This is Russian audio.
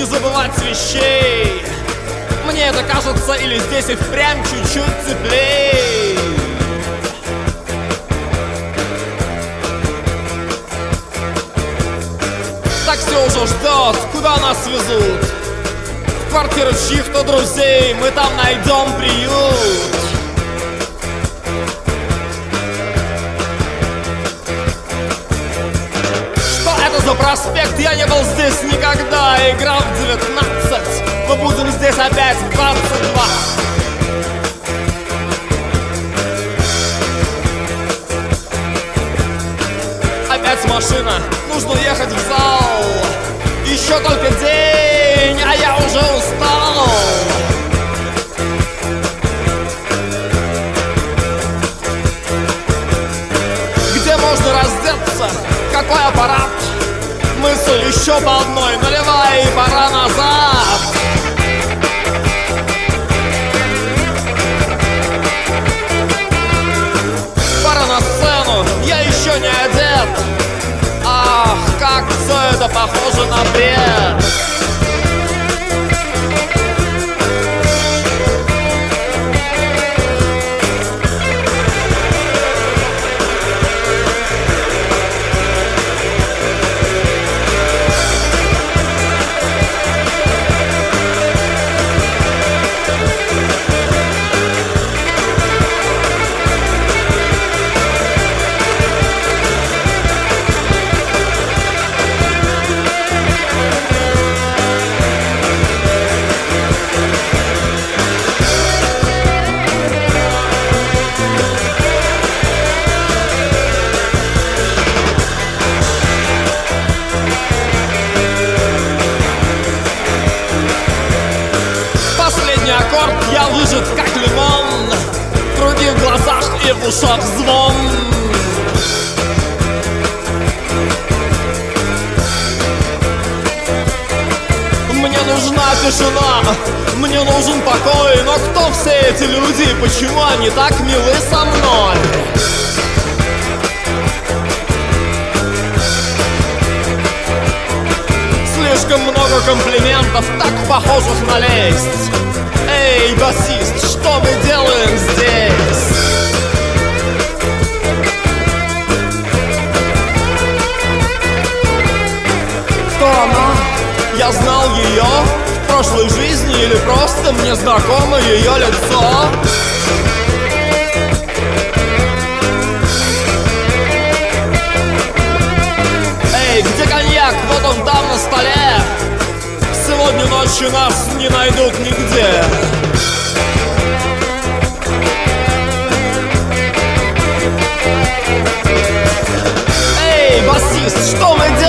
забывать вещей. Мне это кажется, или здесь и впрямь чуть-чуть теплей. Такси уже ждет, куда нас везут? В квартиру чьих-то друзей, мы там найдем приют. Что это за проспект? Я не был здесь никогда. Игра в 19, мы будем здесь опять в 22. Опять машина, нужно ехать в зал. Еще только день, а я уже устал. Где можно раздеться? Какой аппарат? Мысль еще по одной, наливай, и пора назад. Пора на сцену, я еще не одет. Ах, как все это похоже на бред. Аккорд, я выжат как лимон, круги в глазах и в ушах звон. Мне нужна тишина, мне нужен покой. Но кто все эти люди, почему они так милы со мной? Слишком много комплиментов, так похожих на лесть. Эй, басист, что мы делаем здесь? Кто она? Я знал ее в прошлой жизни или просто мне знакомо ее лицо? Эй, где коньяк? Вот он там на столе. Сегодня ночью нас не найдут нигде. Эй, басист, что мы делаем?